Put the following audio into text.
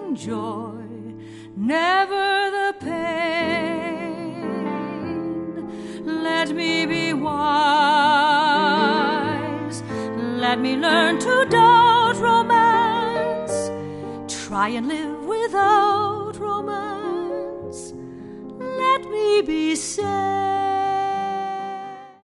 bring joy, never the pain. Let me be wise, let me learn to doubt romance, try and live without romance. Let me be sad,